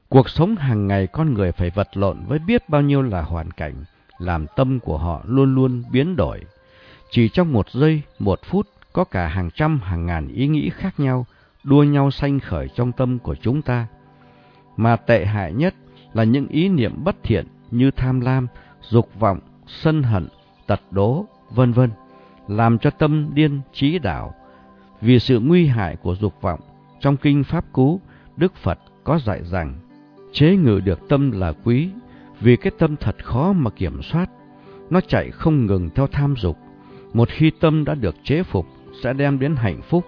Cuộc sống hàng ngày con người phải vật lộn với biết bao nhiêu là hoàn cảnh, làm tâm của họ luôn luôn biến đổi. Chỉ trong một giây, một phút, có cả hàng trăm hàng ngàn ý nghĩ khác nhau, đua nhau sanh khởi trong tâm của chúng ta. Mà tệ hại nhất là những ý niệm bất thiện như tham lam, dục vọng, sân hận, tật đố, vân vân, làm cho tâm điên trí đảo. Vì sự nguy hại của dục vọng, trong Kinh Pháp Cú, Đức Phật có dạy rằng, chế ngự được tâm là quý, vì cái tâm thật khó mà kiểm soát. Nó chạy không ngừng theo tham dục. Một khi tâm đã được chế phục, sẽ đem đến hạnh phúc.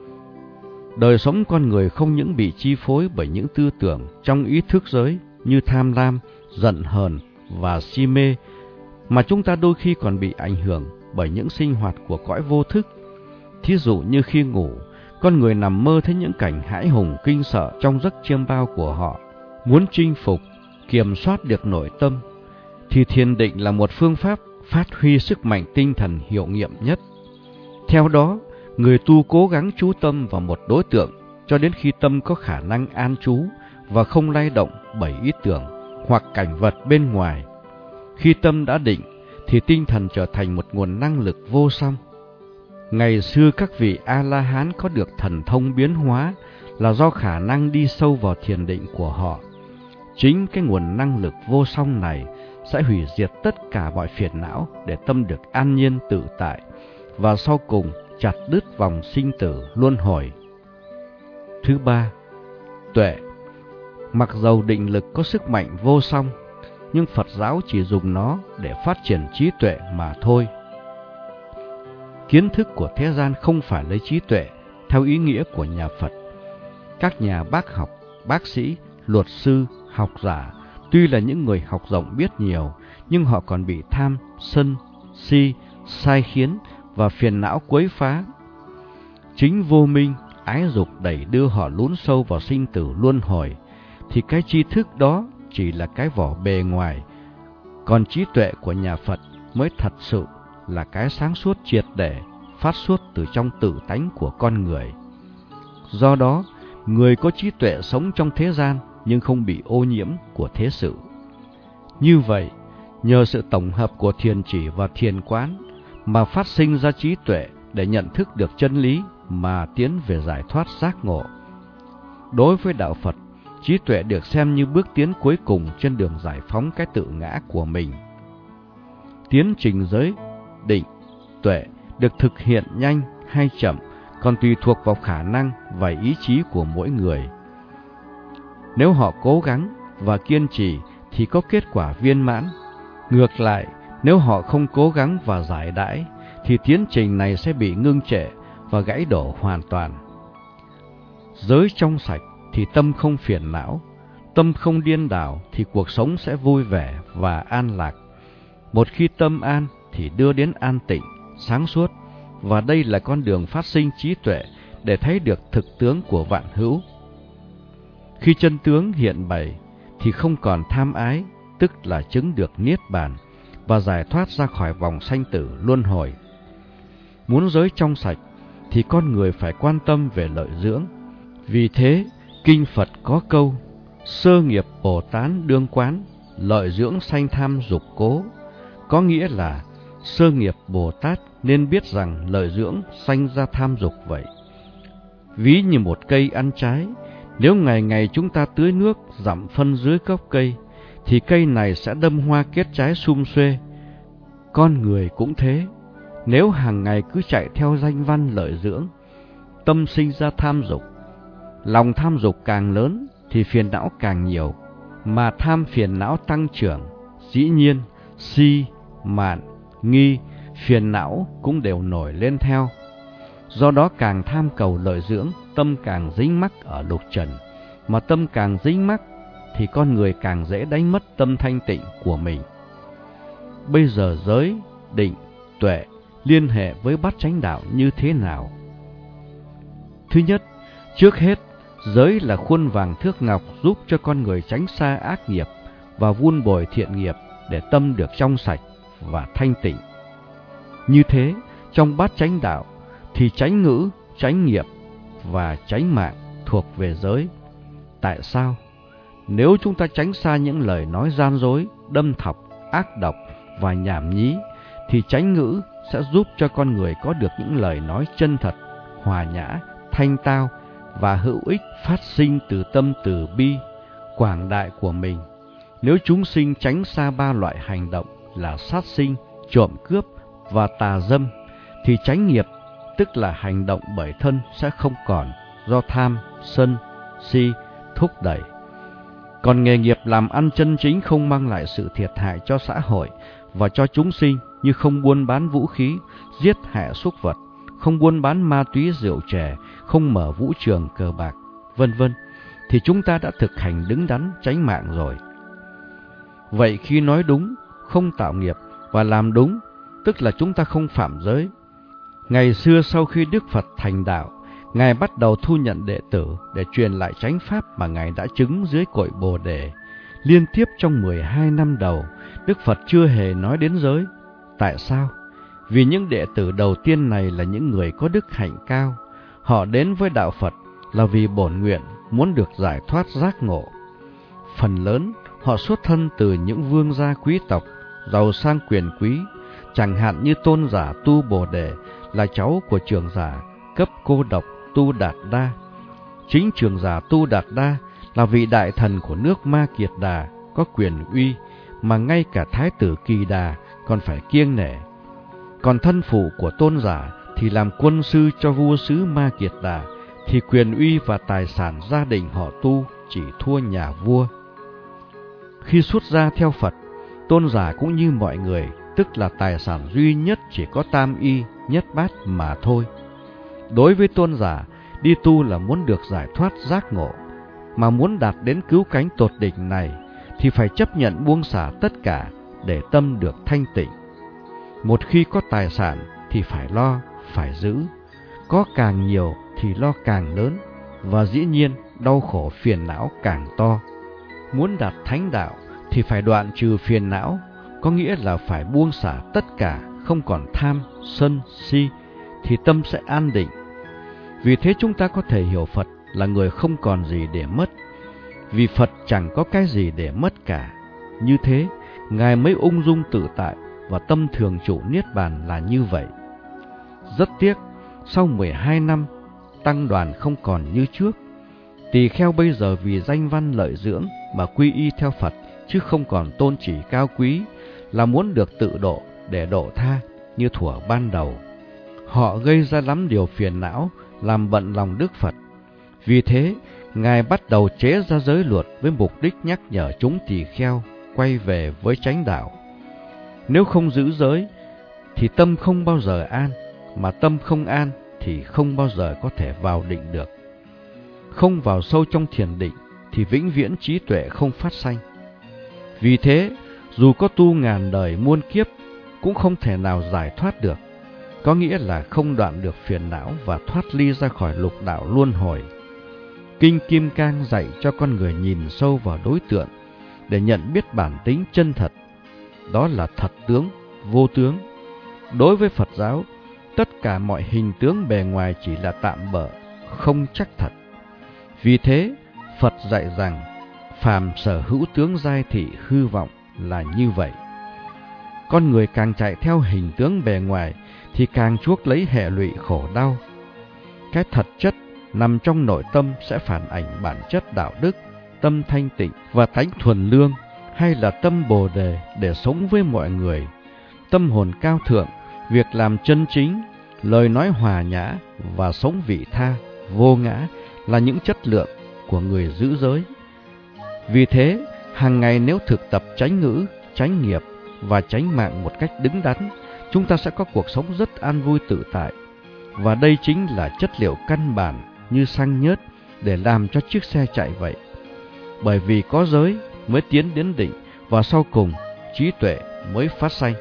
Đời sống con người không những bị chi phối bởi những tư tưởng trong ý thức giới như tham lam, giận hờn và si mê, mà chúng ta đôi khi còn bị ảnh hưởng bởi những sinh hoạt của cõi vô thức. Thí dụ như khi ngủ, con người nằm mơ thấy những cảnh hãi hùng kinh sợ trong giấc chiêm bao của họ. Muốn chinh phục, kiểm soát được nội tâm, thì thiền định là một phương pháp phát huy sức mạnh tinh thần hiệu nghiệm nhất. Theo đó, người tu cố gắng chú tâm vào một đối tượng cho đến khi tâm có khả năng an trú và không lay động bởi ý tưởng hoặc cảnh vật bên ngoài. Khi tâm đã định, thì tinh thần trở thành một nguồn năng lực vô song. Ngày xưa các vị A-la-hán có được thần thông biến hóa là do khả năng đi sâu vào thiền định của họ. Chính cái nguồn năng lực vô song này sẽ hủy diệt tất cả mọi phiền não để tâm được an nhiên tự tại, và sau cùng chặt đứt vòng sinh tử luân hồi. Thứ ba, tuệ. Mặc dầu định lực có sức mạnh vô song, nhưng Phật giáo chỉ dùng nó để phát triển trí tuệ mà thôi. Kiến thức của thế gian không phải lấy trí tuệ theo ý nghĩa của nhà Phật. Các nhà bác học, bác sĩ, luật sư, học giả tuy là những người học rộng biết nhiều, nhưng họ còn bị tham, sân, si, sai khiến và phiền não quấy phá. Chính vô minh, ái dục đẩy đưa họ lún sâu vào sinh tử luân hồi, thì cái tri thức đó chỉ là cái vỏ bề ngoài, còn trí tuệ của nhà Phật mới thật sự là cái sáng suốt triệt để, phát xuất từ trong tự tánh của con người. Do đó, người có trí tuệ sống trong thế gian nhưng không bị ô nhiễm của thế sự. Như vậy, nhờ sự tổng hợp của thiền chỉ và thiền quán mà phát sinh ra trí tuệ để nhận thức được chân lý mà tiến về giải thoát giác ngộ. Đối với đạo Phật, trí tuệ được xem như bước tiến cuối cùng trên đường giải phóng cái tự ngã của mình. Tiến trình giới, định, tuệ được thực hiện nhanh hay chậm còn tùy thuộc vào khả năng và ý chí của mỗi người. Nếu họ cố gắng và kiên trì thì có kết quả viên mãn. Ngược lại, nếu họ không cố gắng và giải đãi thì tiến trình này sẽ bị ngưng trệ và gãy đổ hoàn toàn. Giới trong sạch thì tâm không phiền não, tâm không điên đảo thì cuộc sống sẽ vui vẻ và an lạc. Một khi tâm an thì đưa đến an tịnh, sáng suốt, và đây là con đường phát sinh trí tuệ để thấy được thực tướng của vạn hữu. Khi chân tướng hiện bày thì không còn tham ái, tức là chứng được niết bàn và giải thoát ra khỏi vòng sanh tử luân hồi. Muốn giới trong sạch thì con người phải quan tâm về lợi dưỡng. Vì thế, Kinh Phật có câu: sơ nghiệp Bồ Tát đương quán, lợi dưỡng sanh tham dục cố. Có nghĩa là sơ nghiệp Bồ Tát nên biết rằng lợi dưỡng sanh ra tham dục vậy. Ví như một cây ăn trái, nếu ngày ngày chúng ta tưới nước, dặm phân dưới gốc cây, thì cây này sẽ đâm hoa kết trái sum xuê. Con người cũng thế, nếu hàng ngày cứ chạy theo danh văn lợi dưỡng, tâm sinh ra tham dục. Lòng tham dục càng lớn thì phiền não càng nhiều, mà tham phiền não tăng trưởng, dĩ nhiên si, mạn, nghi, phiền não cũng đều nổi lên theo. Do đó càng tham cầu lợi dưỡng, tâm càng dính mắc ở lục trần, mà tâm càng dính mắc thì con người càng dễ đánh mất tâm thanh tịnh của mình. Bây giờ giới, định, tuệ liên hệ với bát chánh đạo như thế nào? Thứ nhất, trước hết, giới là khuôn vàng thước ngọc giúp cho con người tránh xa ác nghiệp và vun bồi thiện nghiệp để tâm được trong sạch và thanh tịnh. Như thế, trong bát chánh đạo thì chánh ngữ, chánh nghiệp và chánh mạng thuộc về giới. Tại sao? Nếu chúng ta tránh xa những lời nói gian dối, đâm thọc, ác độc và nhảm nhí, thì chánh ngữ sẽ giúp cho con người có được những lời nói chân thật, hòa nhã, thanh tao và hữu ích phát sinh từ tâm từ bi, quảng đại của mình. Nếu chúng sinh tránh xa ba loại hành động là sát sinh, trộm cướp và tà dâm, thì chánh nghiệp, tức là hành động bởi thân, sẽ không còn do tham, sân, si thúc đẩy. Còn nghề nghiệp làm ăn chân chính không mang lại sự thiệt hại cho xã hội và cho chúng sinh, như không buôn bán vũ khí, giết hại súc vật, không buôn bán ma túy rượu chè, không mở vũ trường cờ bạc, vân vân, thì chúng ta đã thực hành đứng đắn chánh mạng rồi. Vậy khi nói đúng, không tạo nghiệp và làm đúng, tức là chúng ta không phạm giới. Ngày xưa sau khi Đức Phật thành đạo, Ngài bắt đầu thu nhận đệ tử để truyền lại chánh pháp mà Ngài đã chứng dưới cội Bồ Đề. Liên tiếp trong 12 năm đầu, Đức Phật chưa hề nói đến giới. Tại sao? Vì những đệ tử đầu tiên này là những người có đức hạnh cao. Họ đến với đạo Phật là vì bổn nguyện muốn được giải thoát giác ngộ. Phần lớn họ xuất thân từ những vương gia quý tộc, giàu sang quyền quý, chẳng hạn như tôn giả Tu Bồ Đề là cháu của trưởng giả cấp cô độc Tu Đạt Đa. Chính trưởng giả Tu Đạt Đa là vị đại thần của nước Ma Kiệt Đà, có quyền uy mà ngay cả Thái tử Kỳ Đà còn phải kiêng nể. Còn thân phụ của tôn giả thì làm quân sư cho vua xứ Ma Kiệt Đà, thì quyền uy và tài sản gia đình họ Tu chỉ thua nhà vua. Khi xuất gia theo Phật, tôn giả cũng như mọi người, tức là tài sản duy nhất chỉ có tam y, nhất bát mà thôi. Đối với tôn giả, đi tu là muốn được giải thoát giác ngộ, mà muốn đạt đến cứu cánh tột đỉnh này thì phải chấp nhận buông xả tất cả để tâm được thanh tịnh. Một khi có tài sản thì phải lo, phải giữ. Có càng nhiều thì lo càng lớn, và dĩ nhiên đau khổ phiền não càng to. Muốn đạt thánh đạo thì phải đoạn trừ phiền não, có nghĩa là phải buông xả tất cả, không còn tham, sân, si, thì tâm sẽ an định. Vì thế chúng ta có thể hiểu Phật là người không còn gì để mất, vì Phật chẳng có cái gì để mất cả. Như thế, Ngài mới ung dung tự tại và tâm thường trụ niết bàn là như vậy. Rất tiếc, sau 12 năm, tăng đoàn không còn như trước. Tỳ kheo bây giờ vì danh văn lợi dưỡng mà quy y theo Phật, chứ không còn tôn chỉ cao quý là muốn được tự độ để độ tha như thuở ban đầu. Họ gây ra lắm điều phiền não, làm bận lòng Đức Phật. Vì thế, Ngài bắt đầu chế ra giới luật với mục đích nhắc nhở chúng tỳ kheo quay về với chánh đạo. Nếu không giữ giới, thì tâm không bao giờ an, mà tâm không an thì không bao giờ có thể vào định được. Không vào sâu trong thiền định thì vĩnh viễn trí tuệ không phát sanh. Vì thế, dù có tu ngàn đời muôn kiếp, cũng không thể nào giải thoát được, có nghĩa là không đoạn được phiền não và thoát ly ra khỏi lục đạo luân hồi. Kinh Kim Cang dạy cho con người nhìn sâu vào đối tượng để nhận biết bản tính chân thật, đó là thật tướng, vô tướng. Đối với Phật giáo, tất cả mọi hình tướng bề ngoài chỉ là tạm bợ, không chắc thật. Vì thế, Phật dạy rằng, phàm sở hữu tướng giai thị hư vọng là như vậy. Con người càng chạy theo hình tướng bề ngoài thì càng chuốc lấy hệ lụy khổ đau. Cái thật chất nằm trong nội tâm sẽ phản ảnh bản chất đạo đức, tâm thanh tịnh và tánh thuần lương, hay là tâm Bồ Đề để sống với mọi người. Tâm hồn cao thượng, việc làm chân chính, lời nói hòa nhã và sống vị tha, vô ngã là những chất lượng của người giữ giới. Vì thế, hàng ngày nếu thực tập chánh ngữ, chánh nghiệp và chánh mạng một cách đứng đắn, chúng ta sẽ có cuộc sống rất an vui tự tại. Và đây chính là chất liệu căn bản như xăng nhớt để làm cho chiếc xe chạy vậy. Bởi vì có giới mới tiến đến định, và sau cùng trí tuệ mới phát sanh.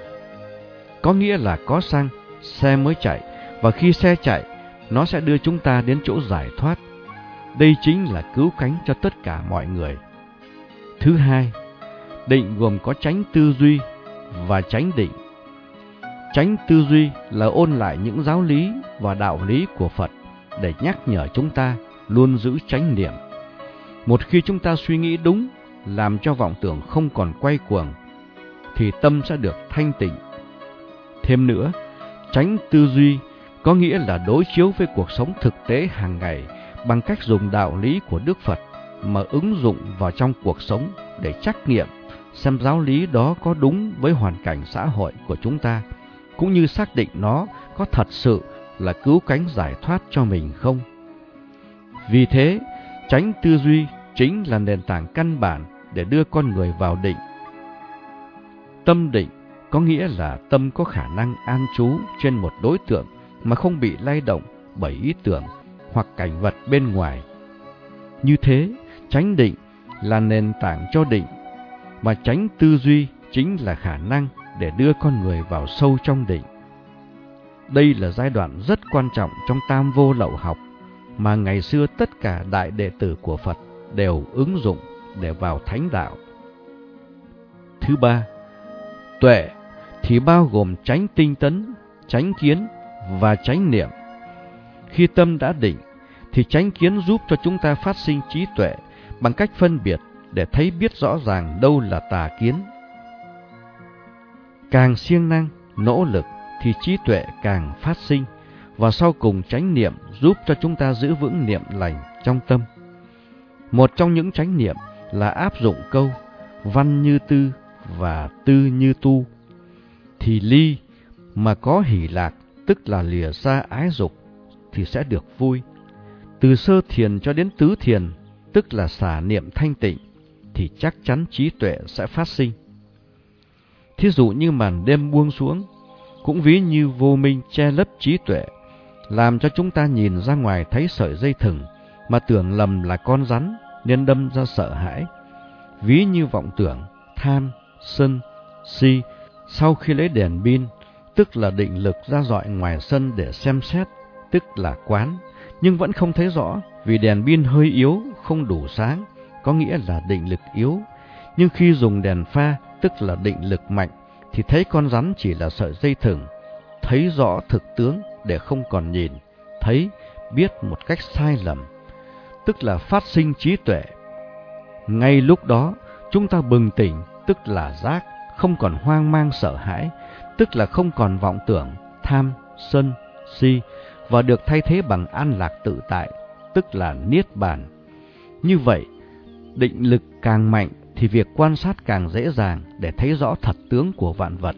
Có nghĩa là có xăng, xe mới chạy, và khi xe chạy, nó sẽ đưa chúng ta đến chỗ giải thoát. Đây chính là cứu cánh cho tất cả mọi người. Thứ hai, định gồm có chánh tư duy và chánh định. Chánh tư duy là ôn lại những giáo lý và đạo lý của Phật để nhắc nhở chúng ta luôn giữ chánh niệm. Một khi chúng ta suy nghĩ đúng làm cho vọng tưởng không còn quay cuồng, thì tâm sẽ được thanh tịnh. Thêm nữa, chánh tư duy có nghĩa là đối chiếu với cuộc sống thực tế hàng ngày bằng cách dùng đạo lý của Đức Phật mà ứng dụng vào trong cuộc sống để trắc nghiệm xem giáo lý đó có đúng với hoàn cảnh xã hội của chúng ta, cũng như xác định nó có thật sự là cứu cánh giải thoát cho mình không. Vì thế, chánh tư duy chính là nền tảng căn bản để đưa con người vào định. Tâm định có nghĩa là tâm có khả năng an trú trên một đối tượng mà không bị lay động bởi ý tưởng hoặc cảnh vật bên ngoài. Như thế, chánh định là nền tảng cho định, mà chánh tư duy chính là khả năng để đưa con người vào sâu trong định. Đây là giai đoạn rất quan trọng trong Tam Vô Lậu học mà ngày xưa tất cả đại đệ tử của Phật đều ứng dụng để vào thánh đạo. Thứ ba, tuệ thì bao gồm chánh tinh tấn, chánh kiến và chánh niệm. Khi tâm đã định thì chánh kiến giúp cho chúng ta phát sinh trí tuệ bằng cách phân biệt để thấy biết rõ ràng đâu là tà kiến. Càng siêng năng, nỗ lực thì trí tuệ càng phát sinh, và sau cùng chánh niệm giúp cho chúng ta giữ vững niệm lành trong tâm. Một trong những chánh niệm là áp dụng câu văn như tư và tư như tu. Thì ly mà có hỷ lạc, tức là lìa xa ái dục, thì sẽ được vui. Từ sơ thiền cho đến tứ thiền, tức là xả niệm thanh tịnh, thì chắc chắn trí tuệ sẽ phát sinh. Thí dụ như màn đêm buông xuống, cũng ví như vô minh che lấp trí tuệ, làm cho chúng ta nhìn ra ngoài thấy sợi dây thừng mà tưởng lầm là con rắn nên đâm ra sợ hãi. Ví như vọng tưởng, tham, sân, si, sau khi lấy đèn pin, tức là định lực ra dọi ngoài sân để xem xét, tức là quán, nhưng vẫn không thấy rõ vì đèn pin hơi yếu, không đủ sáng, có nghĩa là định lực yếu. Nhưng khi dùng đèn pha, tức là định lực mạnh, thì thấy con rắn chỉ là sợi dây thừng, thấy rõ thực tướng để không còn nhìn, thấy, biết một cách sai lầm, tức là phát sinh trí tuệ. Ngay lúc đó, chúng ta bừng tỉnh, tức là giác, không còn hoang mang sợ hãi, tức là không còn vọng tưởng, tham, sân, si, và được thay thế bằng an lạc tự tại, tức là niết bàn. Như vậy, định lực càng mạnh thì việc quan sát càng dễ dàng để thấy rõ thật tướng của vạn vật.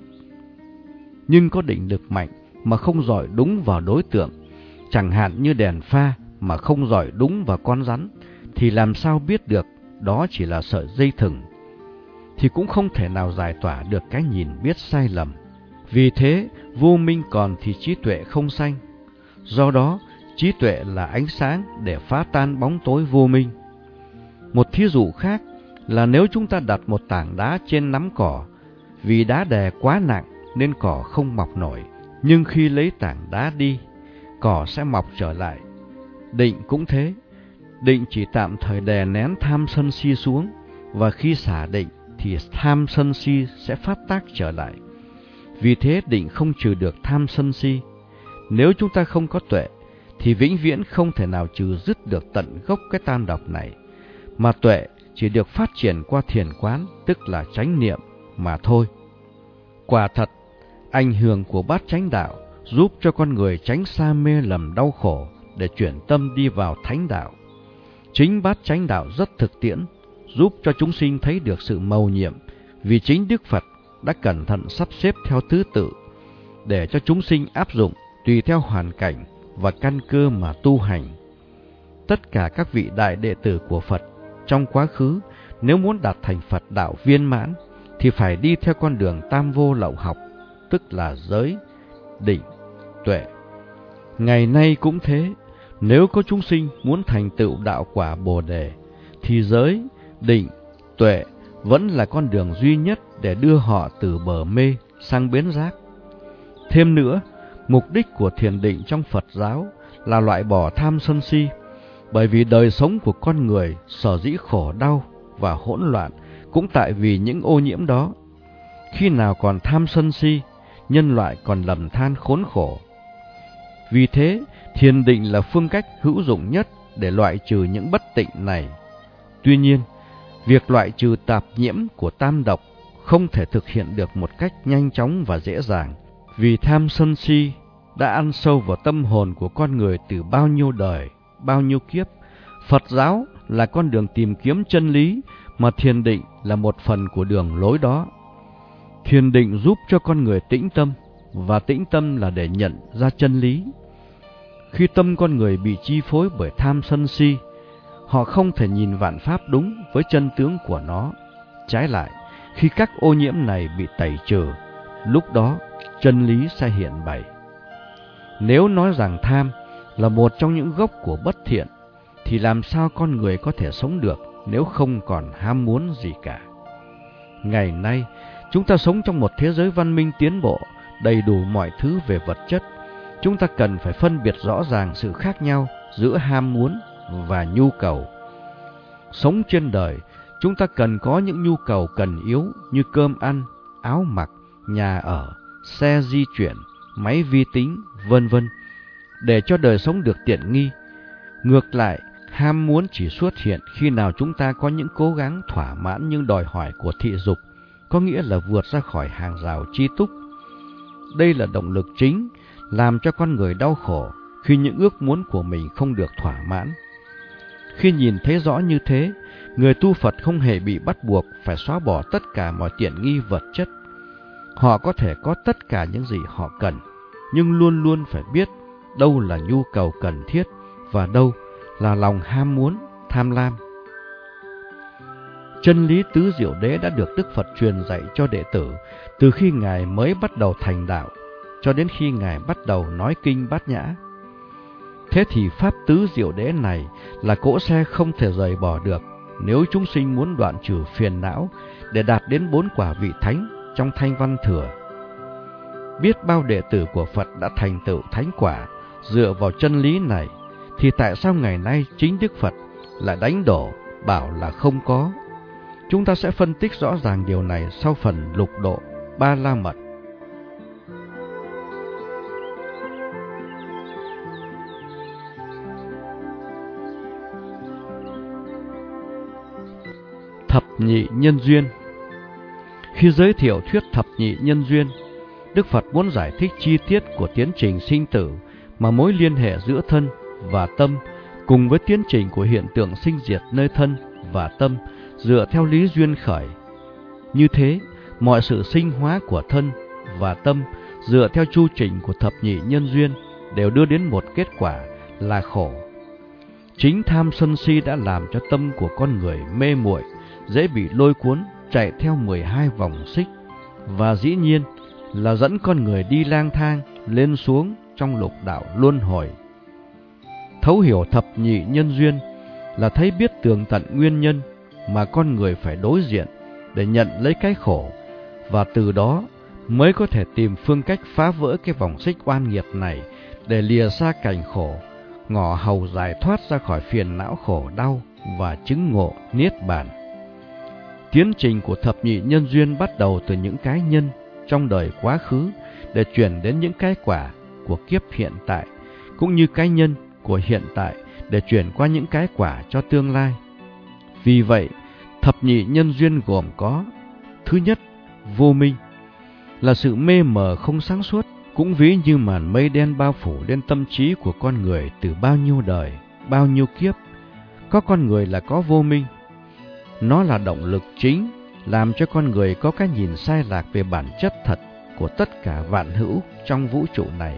Nhưng có định lực mạnh mà không dọi đúng vào đối tượng, chẳng hạn như đèn pha mà không dọi đúng vào con rắn, thì làm sao biết được đó chỉ là sợi dây thừng, thì cũng không thể nào giải tỏa được cái nhìn biết sai lầm. Vì thế, vô minh còn thì trí tuệ không sanh. Do đó, trí tuệ là ánh sáng để phá tan bóng tối vô minh. Một thí dụ khác là nếu chúng ta đặt một tảng đá trên nắm cỏ, vì đá đè quá nặng nên cỏ không mọc nổi, nhưng khi lấy tảng đá đi, cỏ sẽ mọc trở lại. Định cũng thế, định chỉ tạm thời đè nén tham sân si xuống, và khi xả định thì tham sân si sẽ phát tác trở lại. Vì thế định không trừ được tham sân si. Nếu chúng ta không có tuệ, thì vĩnh viễn không thể nào trừ dứt được tận gốc cái tam độc này, mà tuệ chỉ được phát triển qua thiền quán, tức là chánh niệm mà thôi. Quả thật, ảnh hưởng của bát chánh đạo giúp cho con người tránh xa mê lầm đau khổ để chuyển tâm đi vào thánh đạo. Chính bát chánh đạo rất thực tiễn, giúp cho chúng sinh thấy được sự mầu nhiệm, vì chính Đức Phật đã cẩn thận sắp xếp theo thứ tự để cho chúng sinh áp dụng tùy theo hoàn cảnh và căn cơ mà tu hành. Tất cả các vị đại đệ tử của Phật trong quá khứ, nếu muốn đạt thành Phật đạo viên mãn thì phải đi theo con đường tam vô lậu học, tức là giới, định, tuệ. Ngày nay cũng thế, nếu có chúng sinh muốn thành tựu đạo quả Bồ Đề thì giới, định, tuệ vẫn là con đường duy nhất để đưa họ từ bờ mê sang bến giác. Thêm nữa, mục đích của thiền định trong Phật giáo là loại bỏ tham sân si, bởi vì đời sống của con người sở dĩ khổ đau và hỗn loạn cũng tại vì những ô nhiễm đó. Khi nào còn tham sân si, nhân loại còn lầm than khốn khổ. Vì thế, thiền định là phương cách hữu dụng nhất để loại trừ những bất tịnh này. Tuy nhiên, Việc loại trừ tạp nhiễm của tam độc không thể thực hiện được một cách nhanh chóng và dễ dàng, vì tham sân si đã ăn sâu vào tâm hồn của con người từ bao nhiêu đời, bao nhiêu kiếp. Phật giáo là con đường tìm kiếm chân lý, mà thiền định là một phần của đường lối đó. Thiền định giúp cho con người tĩnh tâm, và tĩnh tâm là để nhận ra chân lý. Khi tâm con người bị chi phối bởi tham sân si, họ không thể nhìn vạn pháp đúng với chân tướng của nó. Trái lại, khi các ô nhiễm này bị tẩy trừ, lúc đó chân lý sẽ hiện bày. Nếu nói rằng tham là một trong những gốc của bất thiện, thì làm sao con người có thể sống được nếu không còn ham muốn gì cả? Ngày nay, chúng ta sống trong một thế giới văn minh tiến bộ, đầy đủ mọi thứ về vật chất. Chúng ta cần phải phân biệt rõ ràng sự khác nhau giữa ham muốn và nhu cầu. Sống trên đời, chúng ta cần có những nhu cầu cần yếu như cơm ăn, áo mặc, nhà ở, xe di chuyển, máy vi tính, vân vân, để cho đời sống được tiện nghi. Ngược lại, ham muốn chỉ xuất hiện khi nào chúng ta có những cố gắng thỏa mãn những đòi hỏi của thị dục, có nghĩa là vượt ra khỏi hàng rào tri túc. Đây là động lực chính làm cho con người đau khổ khi những ước muốn của mình không được thỏa mãn. Khi nhìn thấy rõ như thế, người tu Phật không hề bị bắt buộc phải xóa bỏ tất cả mọi tiện nghi vật chất. Họ có thể có tất cả những gì họ cần, nhưng luôn luôn phải biết đâu là nhu cầu cần thiết và đâu là lòng ham muốn, tham lam. Chân lý tứ diệu đế đã được Đức Phật truyền dạy cho đệ tử từ khi Ngài mới bắt đầu thành đạo cho đến khi Ngài bắt đầu nói kinh Bát Nhã. Thế thì pháp tứ diệu đế này là cỗ xe không thể rời bỏ được nếu chúng sinh muốn đoạn trừ phiền não để đạt đến 4 quả vị thánh trong Thanh Văn Thừa. Biết bao đệ tử của Phật đã thành tựu thánh quả dựa vào chân lý này, thì tại sao ngày nay chính Đức Phật lại đánh đổ, bảo là không có? Chúng ta sẽ phân tích rõ ràng điều này sau phần lục độ Ba La Mật. Thập nhị nhân duyên. Khi giới thiệu thuyết thập nhị nhân duyên, Đức Phật muốn giải thích chi tiết của tiến trình sinh tử mà mối liên hệ giữa thân và tâm cùng với tiến trình của hiện tượng sinh diệt nơi thân và tâm dựa theo lý duyên khởi. Như thế, mọi sự sinh hóa của thân và tâm dựa theo chu trình của thập nhị nhân duyên đều đưa đến một kết quả là khổ. Chính tham sân si đã làm cho tâm của con người mê muội, dễ bị lôi cuốn chạy theo 12 vòng xích, và dĩ nhiên là dẫn con người đi lang thang lên xuống trong lục đạo luân hồi. Thấu hiểu thập nhị nhân duyên là thấy biết tường tận nguyên nhân mà con người phải đối diện để nhận lấy cái khổ, và từ đó mới có thể tìm phương cách phá vỡ cái vòng xích oan nghiệt này để lìa xa cảnh khổ, ngỏ hầu giải thoát ra khỏi phiền não khổ đau và chứng ngộ niết bàn. Tiến trình của thập nhị nhân duyên bắt đầu từ những cái nhân trong đời quá khứ để chuyển đến những cái quả của kiếp hiện tại, cũng như cái nhân của hiện tại để chuyển qua những cái quả cho tương lai. Vì vậy, thập nhị nhân duyên gồm có: thứ nhất, vô minh, là sự mê mờ không sáng suốt, cũng ví như màn mây đen bao phủ lên tâm trí của con người từ bao nhiêu đời, bao nhiêu kiếp. Có con người là có vô minh. Nó là động lực chính làm cho con người có cái nhìn sai lạc về bản chất thật của tất cả vạn hữu trong vũ trụ này.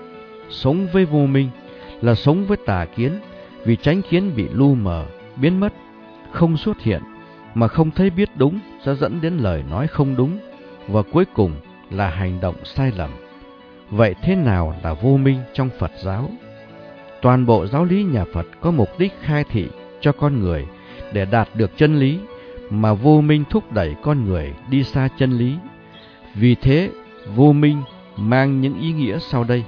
Sống với vô minh là sống với tà kiến, vì chánh kiến bị lu mờ, biến mất, không xuất hiện, mà không thấy biết đúng sẽ dẫn đến lời nói không đúng, và cuối cùng là hành động sai lầm. Vậy thế nào là vô minh trong Phật giáo? Toàn bộ giáo lý nhà Phật có mục đích khai thị cho con người để đạt được chân lý, mà vô minh thúc đẩy con người đi xa chân lý. Vì thế, vô minh mang những ý nghĩa sau đây.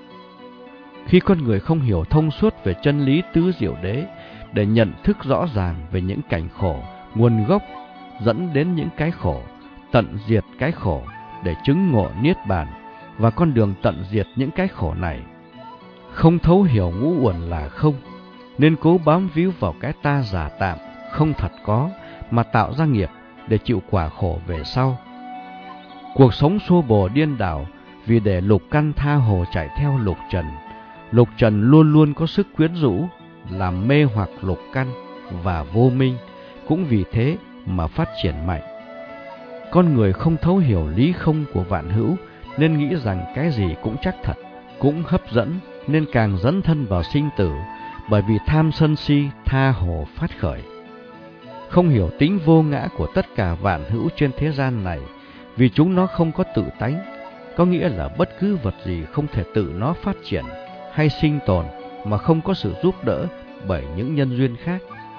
Khi con người không hiểu thông suốt về chân lý tứ diệu đế để nhận thức rõ ràng về những cảnh khổ, nguồn gốc dẫn đến những cái khổ, tận diệt cái khổ để chứng ngộ niết bàn và con đường tận diệt những cái khổ này, không thấu hiểu ngũ uẩn là không, nên cố bám víu vào cái ta giả tạm, không thật có, mà tạo ra nghiệp để chịu quả khổ về sau. Cuộc sống xô bồ điên đảo vì để lục căn tha hồ chạy theo lục trần. Lục trần luôn luôn có sức quyến rũ, làm mê hoặc lục căn và vô minh, cũng vì thế mà phát triển mạnh. Con người không thấu hiểu lý không của vạn hữu nên nghĩ rằng cái gì cũng chắc thật, cũng hấp dẫn nên càng dấn thân vào sinh tử, bởi vì tham sân si tha hồ phát khởi. Không hiểu tính vô ngã của tất cả vạn hữu trên thế gian này, vì chúng nó không có tự tánh, có nghĩa là bất cứ vật gì không thể tự nó phát triển hay sinh tồn mà không có sự giúp đỡ bởi những nhân duyên khác.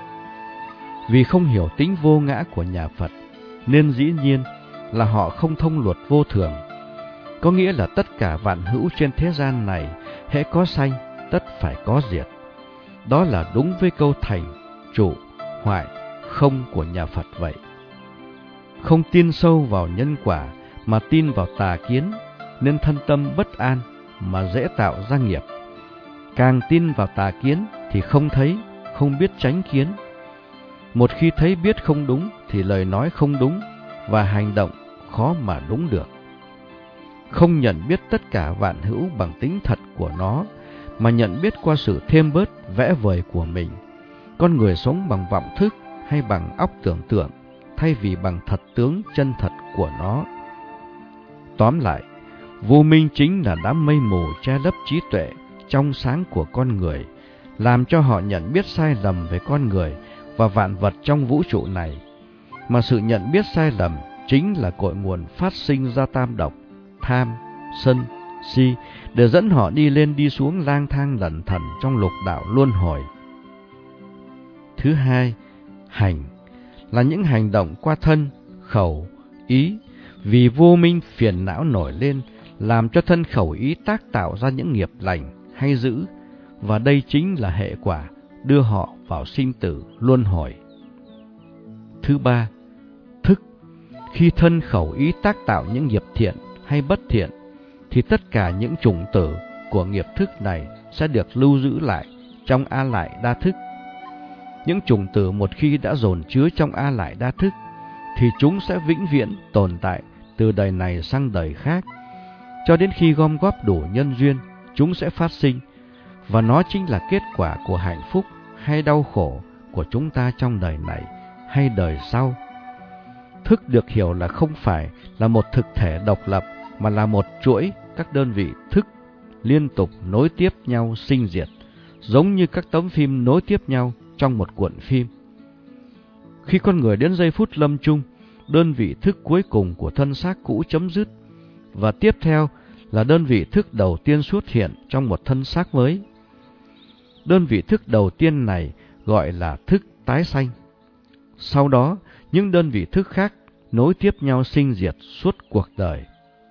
Vì không hiểu tính vô ngã của nhà Phật, nên dĩ nhiên là họ không thông luật vô thường, có nghĩa là tất cả vạn hữu trên thế gian này hễ có sanh tất phải có diệt. Đó là đúng với câu thành, trụ, hoại, không của nhà Phật vậy. Không tin sâu vào nhân quả mà tin vào tà kiến, nên thân tâm bất an mà dễ tạo ra nghiệp. Càng tin vào tà kiến thì không thấy, không biết tránh kiến. Một khi thấy biết không đúng thì lời nói không đúng và hành động khó mà đúng được. Không nhận biết tất cả vạn hữu bằng tính thật của nó, mà nhận biết qua sự thêm bớt vẽ vời của mình. Con người sống bằng vọng thức hay bằng óc tưởng tượng, thay vì bằng thật tướng chân thật của nó. Tóm lại, vô minh chính là đám mây mù che lấp trí tuệ trong sáng của con người, làm cho họ nhận biết sai lầm về con người và vạn vật trong vũ trụ này. Mà sự nhận biết sai lầm chính là cội nguồn phát sinh ra tam độc, tham, sân, si, để dẫn họ đi lên đi xuống lang thang lẩn thẩn trong lục đạo luân hồi. Thứ hai, hành là những hành động qua thân, khẩu, ý, vì vô minh phiền não nổi lên, làm cho thân khẩu ý tác tạo ra những nghiệp lành hay dữ, và đây chính là hệ quả đưa họ vào sinh tử luân hồi. Thứ ba, thức. Khi thân khẩu ý tác tạo những nghiệp thiện hay bất thiện, thì tất cả những chủng tử của nghiệp thức này sẽ được lưu giữ lại trong A Lại Đa Thức. Những chủng tử một khi đã dồn chứa trong A Lại Đa Thức, thì chúng sẽ vĩnh viễn tồn tại từ đời này sang đời khác, cho đến khi gom góp đủ nhân duyên, chúng sẽ phát sinh, và nó chính là kết quả của hạnh phúc hay đau khổ của chúng ta trong đời này hay đời sau. Thức được hiểu là không phải là một thực thể độc lập, mà là một chuỗi các đơn vị thức liên tục nối tiếp nhau sinh diệt, giống như các tấm phim nối tiếp nhau trong một cuộn phim. Khi con người đến giây phút lâm chung, đơn vị thức cuối cùng của thân xác cũ chấm dứt, và tiếp theo là đơn vị thức đầu tiên xuất hiện trong một thân xác mới. Đơn vị thức đầu tiên này gọi là thức tái sanh. Sau đó, những đơn vị thức khác nối tiếp nhau sinh diệt suốt cuộc đời.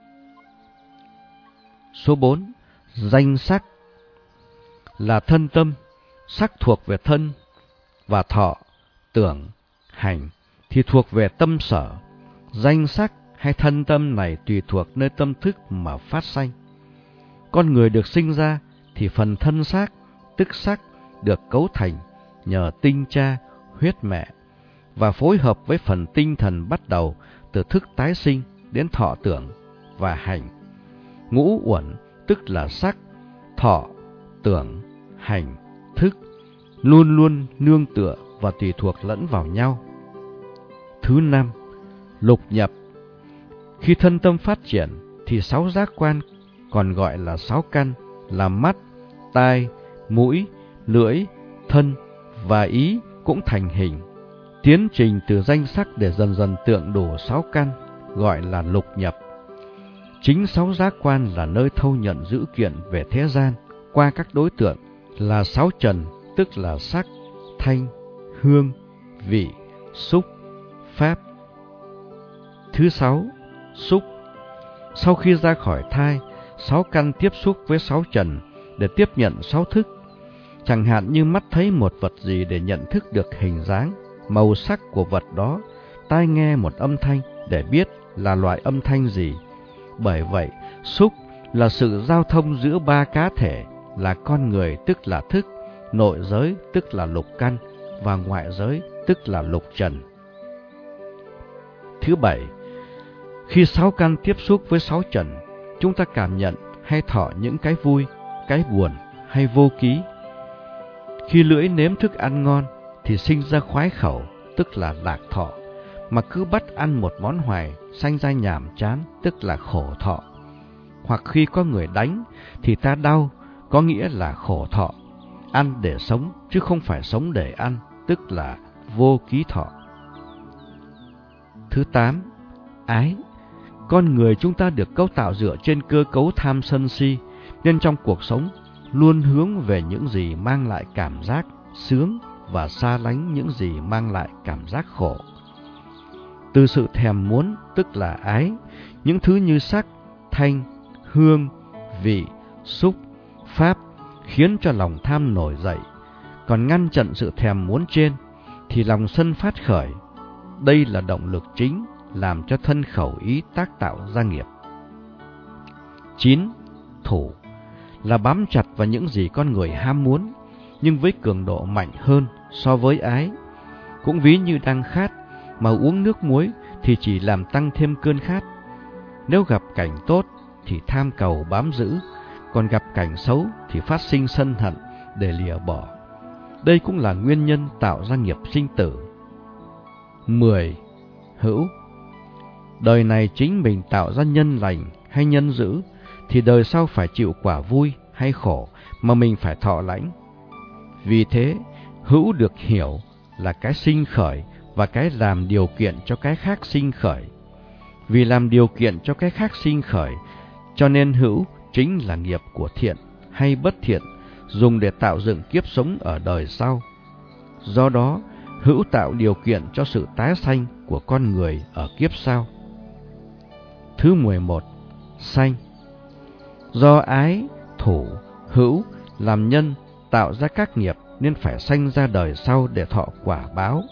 Số 4. Danh sắc là thân tâm. Sắc thuộc về thân, và thọ, tưởng, hành thì thuộc về tâm sở. Danh sắc hay thân tâm này tùy thuộc nơi tâm thức mà phát sanh. Con người được sinh ra thì phần thân xác, tức sắc, được cấu thành nhờ tinh cha, huyết mẹ, và phối hợp với phần tinh thần bắt đầu từ thức tái sinh đến thọ tưởng và hành. Ngũ uẩn tức là sắc, thọ, tưởng, hành, thức, luôn luôn nương tựa và tùy thuộc lẫn vào nhau. Thứ năm, lục nhập. Khi thân tâm phát triển thì 6 giác quan, còn gọi là 6 căn, là mắt, tai, mũi, lưỡi, thân và ý cũng thành hình. Tiến trình từ danh sắc để dần dần tượng đủ 6 căn, gọi là lục nhập. Chính 6 giác quan là nơi thâu nhận dữ kiện về thế gian qua các đối tượng là 6 trần, tức là sắc, thanh, hương, vị, xúc, pháp. Thứ 6, xúc. Sau khi ra khỏi thai, 6 căn tiếp xúc với 6 trần để tiếp nhận 6 thức. Chẳng hạn như mắt thấy một vật gì để nhận thức được hình dáng, màu sắc của vật đó, tai nghe một âm thanh để biết là loại âm thanh gì. Bởi vậy, xúc là sự giao thông giữa 3 cá thể là con người tức là thức, nội giới tức là lục căn và ngoại giới tức là lục trần. Thứ bảy, khi sáu căn tiếp xúc với sáu trần, chúng ta cảm nhận hay thọ những cái vui, cái buồn hay vô ký. Khi lưỡi nếm thức ăn ngon thì sinh ra khoái khẩu, tức là lạc thọ, mà cứ bắt ăn một món hoài sanh ra nhàm chán, tức là khổ thọ. Hoặc khi có người đánh thì ta đau, có nghĩa là khổ thọ. Ăn để sống chứ không phải sống để ăn, tức là vô ký thọ. Thứ 8. Ái. Con người chúng ta được cấu tạo dựa trên cơ cấu tham sân si, nên trong cuộc sống luôn hướng về những gì mang lại cảm giác sướng và xa lánh những gì mang lại cảm giác khổ. Từ sự thèm muốn, tức là ái, những thứ như sắc, thanh, hương, vị, xúc, pháp khiến cho lòng tham nổi dậy. Còn ngăn chặn sự thèm muốn trên thì lòng sân phát khởi. Đây là động lực chính làm cho thân khẩu ý tác tạo ra nghiệp. 9. Thủ là bám chặt vào những gì con người ham muốn, nhưng với cường độ mạnh hơn so với ái. Cũng ví như đang khát mà uống nước muối thì chỉ làm tăng thêm cơn khát. Nếu gặp cảnh tốt thì tham cầu bám giữ, còn gặp cảnh xấu thì phát sinh sân hận để lìa bỏ. Đây cũng là nguyên nhân tạo ra nghiệp sinh tử. 10. Hữu. Đời này chính mình tạo ra nhân lành hay nhân dữ, thì đời sau phải chịu quả vui hay khổ mà mình phải thọ lãnh. Vì thế, hữu được hiểu là cái sinh khởi và cái làm điều kiện cho cái khác sinh khởi. Vì làm điều kiện cho cái khác sinh khởi, cho nên hữu chính là nghiệp của thiện hay bất thiện, dùng để tạo dựng kiếp sống ở đời sau. Do đó, hữu tạo điều kiện cho sự tái sanh của con người ở kiếp sau. Thứ 11. Sanh. Do ái, thủ, hữu làm nhân tạo ra các nghiệp nên phải sanh ra đời sau để thọ quả báo.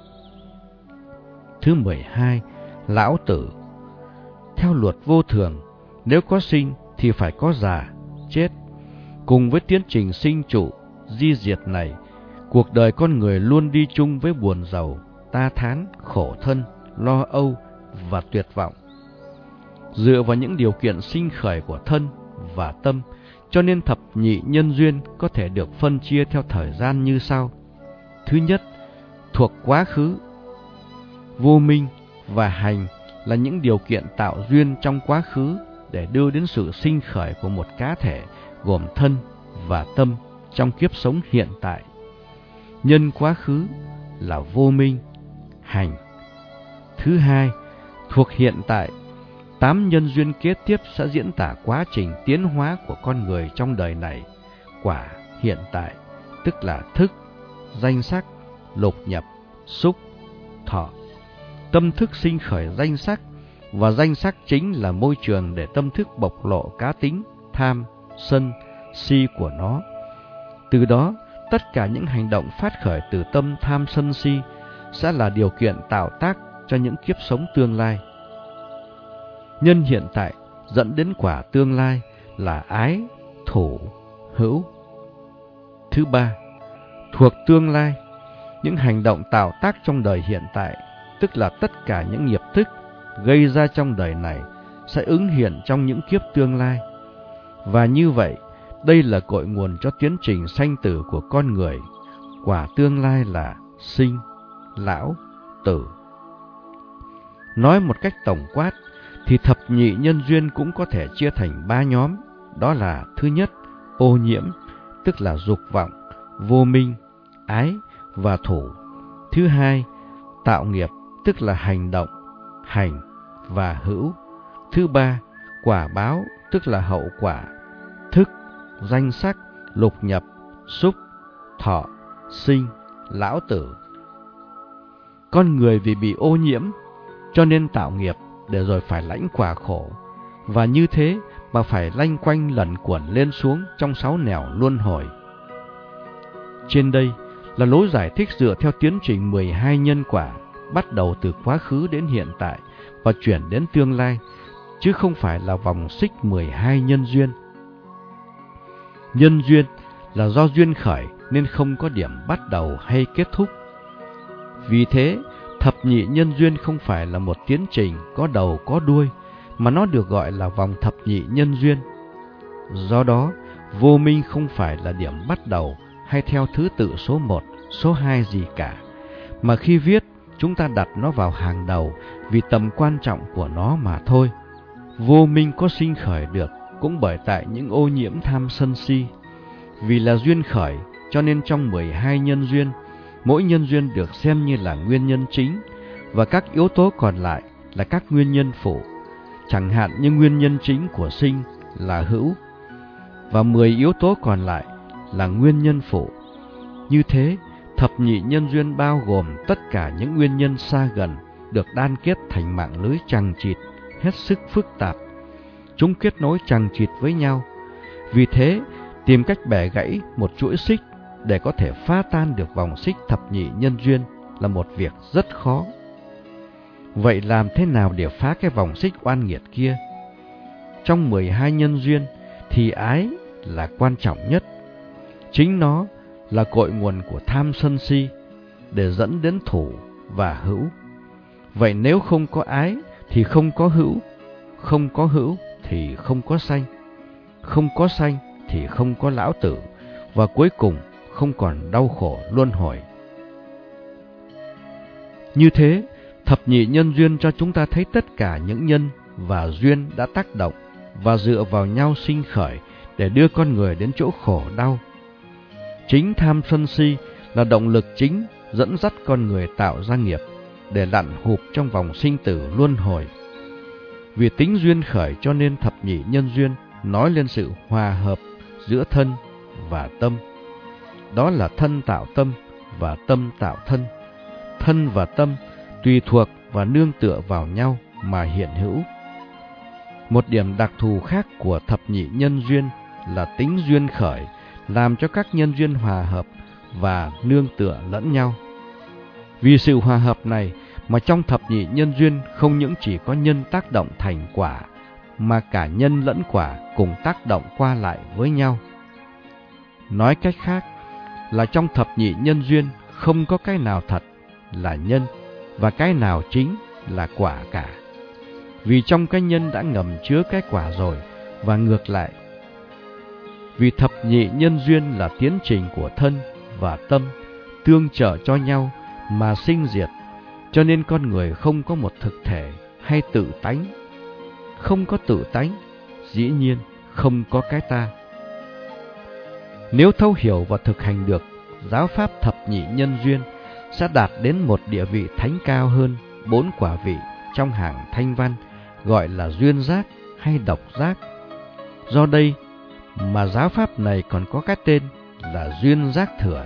Thứ 12. Lão tử. Theo luật vô thường, nếu có sinh thì phải có già, chết. Cùng với tiến trình sinh trụ, di diệt này, cuộc đời con người luôn đi chung với buồn rầu, ta thán, khổ thân, lo âu và tuyệt vọng. Dựa vào những điều kiện sinh khởi của thân và tâm, cho nên thập nhị nhân duyên có thể được phân chia theo thời gian như sau. Thứ nhất, thuộc quá khứ. Vô minh và hành là những điều kiện tạo duyên trong quá khứ để đưa đến sự sinh khởi của một cá thể gồm thân và tâm trong kiếp sống hiện tại. Nhân quá khứ là vô minh, hành. Thứ hai, thuộc hiện tại. 8 nhân duyên kế tiếp sẽ diễn tả quá trình tiến hóa của con người trong đời này. Quả hiện tại, tức là thức, danh sắc, lục nhập, xúc, thọ. Tâm thức sinh khởi danh sắc, và danh sắc chính là môi trường để tâm thức bộc lộ cá tính, tham, sân, si của nó. Từ đó, tất cả những hành động phát khởi từ tâm tham sân si sẽ là điều kiện tạo tác cho những kiếp sống tương lai. Nhân hiện tại dẫn đến quả tương lai là ái, thủ, hữu. Thứ ba, thuộc tương lai. Những hành động tạo tác trong đời hiện tại, tức là tất cả những nghiệp thức gây ra trong đời này sẽ ứng hiện trong những kiếp tương lai. Và như vậy, đây là cội nguồn cho tiến trình sanh tử của con người. Quả tương lai là sinh, lão, tử. Nói một cách tổng quát, thì thập nhị nhân duyên cũng có thể chia thành 3 nhóm. Đó là: thứ nhất, ô nhiễm, tức là dục vọng, vô minh, ái và thủ. Thứ hai, tạo nghiệp, tức là hành động, hành và hữu. Thứ ba, quả báo, tức là hậu quả, thức, danh sắc, lục nhập, xúc, thọ, sinh, lão tử. Con người vì bị ô nhiễm cho nên tạo nghiệp để rồi phải lãnh quả khổ, và như thế mà phải lanh quanh lẩn quẩn lên xuống trong 6 nẻo luân hồi. Trên đây là lối giải thích dựa theo tiến trình 12 nhân quả, bắt đầu từ quá khứ đến hiện tại và chuyển đến tương lai, chứ không phải là vòng xích 12 nhân duyên. Nhân duyên là do duyên khởi nên không có điểm bắt đầu hay kết thúc. Vì thế, Thập nhị nhân duyên không phải là một tiến trình có đầu có đuôi, mà nó được gọi là vòng thập nhị nhân duyên. Do đó, vô minh không phải là điểm bắt đầu hay theo thứ tự số 1, số 2 gì cả, mà khi viết, chúng ta đặt nó vào hàng đầu vì tầm quan trọng của nó mà thôi. Vô minh có sinh khởi được cũng bởi tại những ô nhiễm tham sân si. Vì là duyên khởi, cho nên trong 12 nhân duyên, mỗi nhân duyên được xem như là nguyên nhân chính, và các yếu tố còn lại là các nguyên nhân phụ. Chẳng hạn như nguyên nhân chính của sinh là hữu, và 10 yếu tố còn lại là nguyên nhân phụ. Như thế, thập nhị nhân duyên bao gồm tất cả những nguyên nhân xa gần được đan kết thành mạng lưới chằng chịt, hết sức phức tạp. Chúng kết nối chằng chịt với nhau. Vì thế, tìm cách bẻ gãy một chuỗi xích để có thể phá tan được vòng xích thập nhị nhân duyên là một việc rất khó. Vậy làm thế nào để phá cái vòng xích oan nghiệt kia? Trong 12 nhân duyên thì ái là quan trọng nhất. Chính nó là cội nguồn của tham sân si để dẫn đến thủ và hữu. Vậy nếu không có ái thì không có hữu, không có hữu thì không có sanh, không có sanh thì không có lão tử, và cuối cùng không còn đau khổ luân hồi. Như thế, thập nhị nhân duyên cho chúng ta thấy tất cả những nhân và duyên đã tác động và dựa vào nhau sinh khởi để đưa con người đến chỗ khổ đau. Chính tham sân si là động lực chính dẫn dắt con người tạo ra nghiệp để lặn hụp trong vòng sinh tử luân hồi. Vì tính duyên khởi cho nên thập nhị nhân duyên nói lên sự hòa hợp giữa thân và tâm. Đó là thân tạo tâm và tâm tạo thân. Thân và tâm tùy thuộc và nương tựa vào nhau mà hiện hữu. Một điểm đặc thù khác của thập nhị nhân duyên là tính duyên khởi, làm cho các nhân duyên hòa hợp và nương tựa lẫn nhau. Vì sự hòa hợp này mà trong thập nhị nhân duyên không những chỉ có nhân tác động thành quả, mà cả nhân lẫn quả cùng tác động qua lại với nhau. Nói cách khác là trong thập nhị nhân duyên không có cái nào thật là nhân và cái nào chính là quả cả. Vì trong cái nhân đã ngầm chứa cái quả rồi, và ngược lại. Vì thập nhị nhân duyên là tiến trình của thân và tâm tương trợ cho nhau mà sinh diệt, cho nên con người không có một thực thể hay tự tánh. Không có tự tánh, dĩ nhiên không có cái ta. Nếu thấu hiểu và thực hành được giáo pháp thập nhị nhân duyên, sẽ đạt đến một địa vị thánh cao hơn 4 quả vị trong hàng thanh văn, gọi là duyên giác hay độc giác. Do đây mà giáo pháp này còn có cái tên là duyên giác thừa.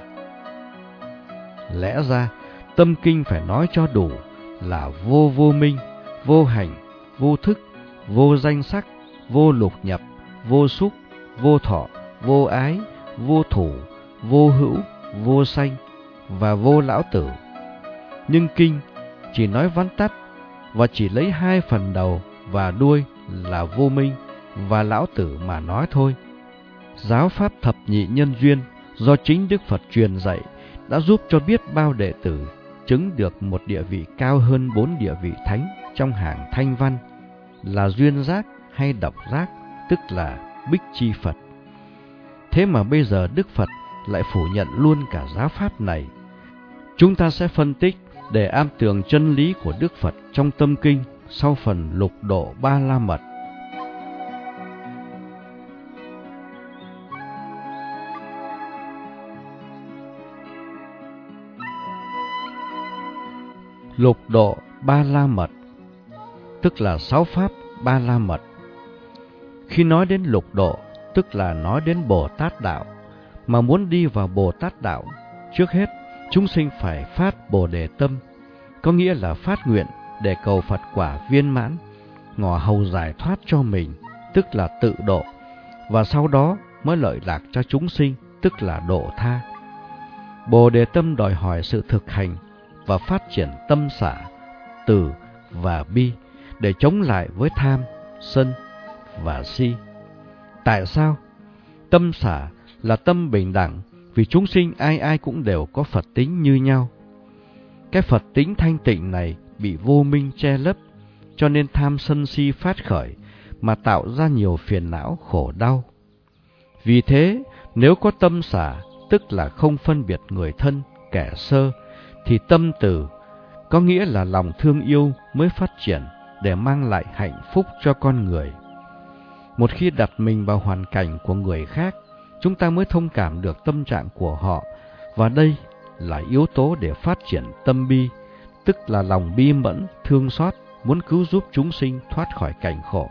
Lẽ ra, tâm kinh phải nói cho đủ là vô vô minh, vô hành, vô thức, vô danh sắc, vô lục nhập, vô xúc, vô thọ, vô ái, vô thủ, vô hữu, vô sanh và vô lão tử. Nhưng kinh chỉ nói vắn tắt và chỉ lấy 2 phần đầu và đuôi là vô minh và lão tử mà nói thôi. Giáo pháp thập nhị nhân duyên do chính Đức Phật truyền dạy đã giúp cho biết bao đệ tử chứng được một địa vị cao hơn 4 địa vị thánh trong hàng thanh văn là duyên giác hay độc giác, tức là Bích Chi Phật. Thế mà bây giờ Đức Phật lại phủ nhận luôn cả giáo pháp này. Chúng ta sẽ phân tích để am tường chân lý của Đức Phật trong tâm kinh sau phần lục độ Ba La Mật. Lục độ Ba La Mật, tức là 6 pháp Ba La Mật. Khi nói đến lục độ, tức là nói đến Bồ Tát Đạo. Mà muốn đi vào Bồ Tát Đạo, trước hết chúng sinh phải phát Bồ Đề Tâm, có nghĩa là phát nguyện để cầu Phật quả viên mãn, ngỏ hầu giải thoát cho mình, tức là tự độ, và sau đó mới lợi lạc cho chúng sinh, tức là độ tha. Bồ Đề Tâm đòi hỏi sự thực hành và phát triển tâm xả, từ và bi để chống lại với tham, sân và si. Tại sao? Tâm xả là tâm bình đẳng, vì chúng sinh ai ai cũng đều có Phật tính như nhau. Cái Phật tính thanh tịnh này bị vô minh che lấp, cho nên tham sân si phát khởi mà tạo ra nhiều phiền não khổ đau. Vì thế, nếu có tâm xả, tức là không phân biệt người thân, kẻ sơ, thì tâm từ, có nghĩa là lòng thương yêu mới phát triển để mang lại hạnh phúc cho con người. Một khi đặt mình vào hoàn cảnh của người khác, chúng ta mới thông cảm được tâm trạng của họ, và đây là yếu tố để phát triển tâm bi, tức là lòng bi mẫn, thương xót, muốn cứu giúp chúng sinh thoát khỏi cảnh khổ.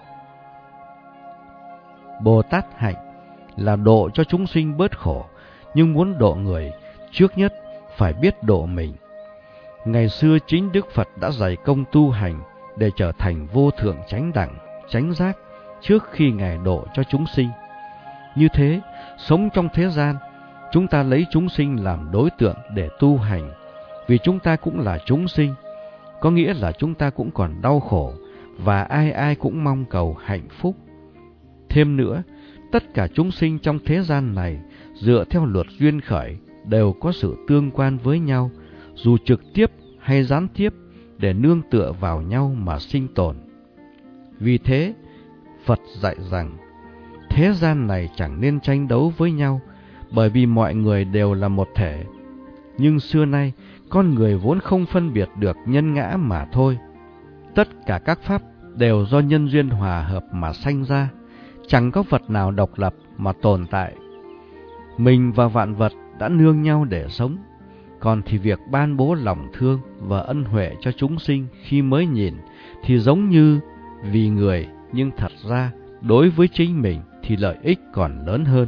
Bồ Tát hạnh là độ cho chúng sinh bớt khổ, nhưng muốn độ người, trước nhất phải biết độ mình. Ngày xưa chính Đức Phật đã dày công tu hành để trở thành vô thượng chánh đẳng, chánh giác trước khi Ngài độ cho chúng sinh. Như thế, sống trong thế gian, chúng ta lấy chúng sinh làm đối tượng để tu hành, vì chúng ta cũng là chúng sinh, có nghĩa là chúng ta cũng còn đau khổ, và ai ai cũng mong cầu hạnh phúc. Thêm nữa, tất cả chúng sinh trong thế gian này, dựa theo luật duyên khởi, đều có sự tương quan với nhau, dù trực tiếp hay gián tiếp, để nương tựa vào nhau mà sinh tồn. Vì thế, Phật dạy rằng, thế gian này chẳng nên tranh đấu với nhau, bởi vì mọi người đều là một thể. Nhưng xưa nay, con người vốn không phân biệt được nhân ngã mà thôi. Tất cả các pháp đều do nhân duyên hòa hợp mà sanh ra, chẳng có vật nào độc lập mà tồn tại. Mình và vạn vật đã nương nhau để sống, còn thì việc ban bố lòng thương và ân huệ cho chúng sinh khi mới nhìn thì giống như vì người, nhưng thật ra đối với chính mình thì lợi ích còn lớn hơn.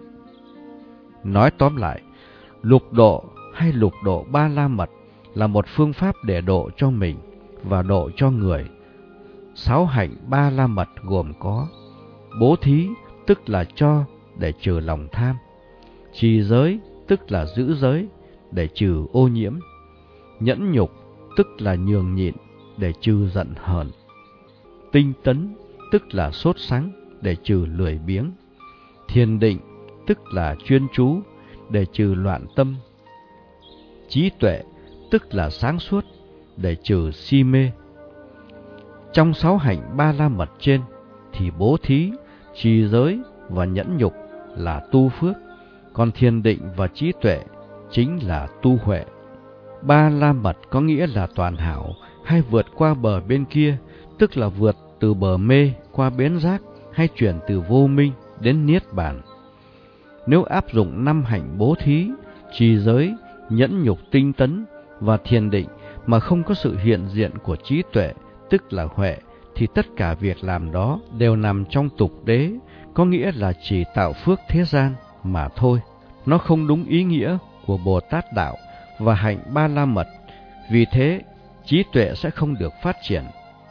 Nói tóm lại, lục độ hay lục độ ba la mật là một phương pháp để độ cho mình và độ cho người. 6 hạnh ba la mật gồm có: bố thí, tức là cho để trừ lòng tham; trì giới, tức là giữ giới để trừ ô nhiễm; nhẫn nhục, tức là nhường nhịn để trừ giận hờn; tinh tấn, tức là sốt sắng để trừ lười biếng; thiền định, tức là chuyên chú để trừ loạn tâm; trí tuệ, tức là sáng suốt để trừ si mê. Trong 6 hạnh ba la mật trên thì bố thí, trì giới và nhẫn nhục là tu phước, còn thiền định và trí tuệ chính là tu huệ. Ba la mật có nghĩa là toàn hảo hay vượt qua bờ bên kia, tức là vượt từ bờ mê qua bến giác, hay chuyển từ vô minh đến niết bàn. Nếu áp dụng 5 hạnh bố thí, trì giới, nhẫn nhục, tinh tấn và thiền định mà không có sự hiện diện của trí tuệ, tức là huệ, thì tất cả việc làm đó đều nằm trong tục đế, có nghĩa là chỉ tạo phước thế gian mà thôi. Nó không đúng ý nghĩa của Bồ Tát đạo và hạnh ba la mật, vì thế trí tuệ sẽ không được phát triển.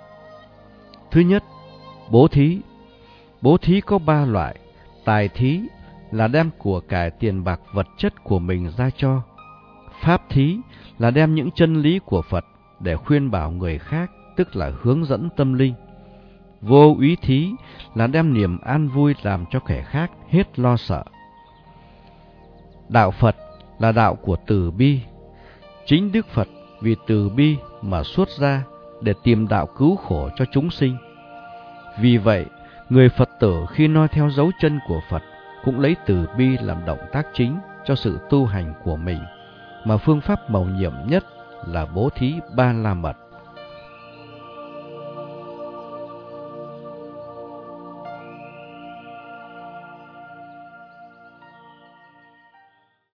Thứ nhất, bố thí. Bố thí có 3 loại. Tài thí là đem của cải tiền bạc vật chất của mình ra cho. Pháp thí là đem những chân lý của Phật để khuyên bảo người khác, tức là hướng dẫn tâm linh. Vô úy thí là đem niềm an vui làm cho kẻ khác hết lo sợ. Đạo Phật là đạo của từ bi. Chính Đức Phật vì từ bi mà xuất ra để tìm đạo cứu khổ cho chúng sinh. Vì vậy, người Phật tử khi noi theo dấu chân của Phật cũng lấy từ bi làm động tác chính cho sự tu hành của mình, mà phương pháp mầu nhiệm nhất là bố thí ba la mật.